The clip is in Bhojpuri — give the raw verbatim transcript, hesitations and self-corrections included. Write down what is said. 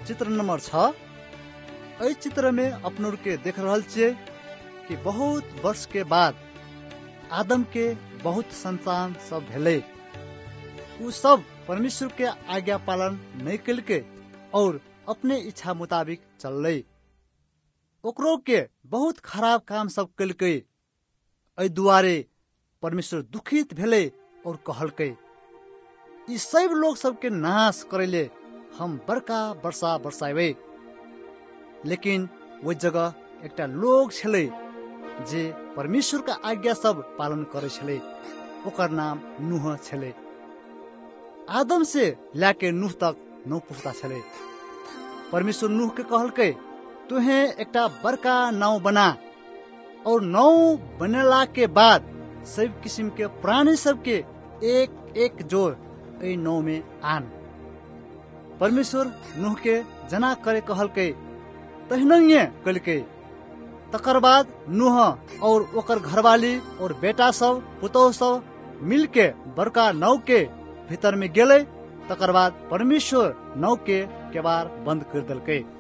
चित्र नंबर छ। इस चित्र में अपनों के देख रहल छियै कि बहुत वर्ष के बाद आदम के बहुत संतान सब भेले। उ सब परमेश्वर के आज्ञा पालन नहीं कलके और अपने इच्छा मुताबिक चलले। ओकरो के बहुत खराब काम सब कलके। एहि दुआरे परमेश्वर दुखित भेले और कहलके ई सब लोग सबके नाश करेले हम बड़का वर्षा बरसावे। लेकिन वो जगह एकटा लोग छले जे परमेश्वर का आज्ञा सब पालन करे छले। ओकर नाम नूह छले। आदम से लाके नूह तक नौ पुस्ता छले। परमेश्वर नूह के कहलके तुहे एकटा बड़का नाव बना और नाव बनेला के बाद सब किस्म के प्राणी सब के एक एक जोड़ ए नाव में आन। परमेश्वर नूह के जना करे कहलके तहनंगे कलके। तकर बाद नूह और ओकर घरवाली और बेटा सब पुतौह सब मिल के बड़का नाव के भीतर में गेले। तकर बाद परमेश्वर नाव के केवाड़ बंद कर दिलके।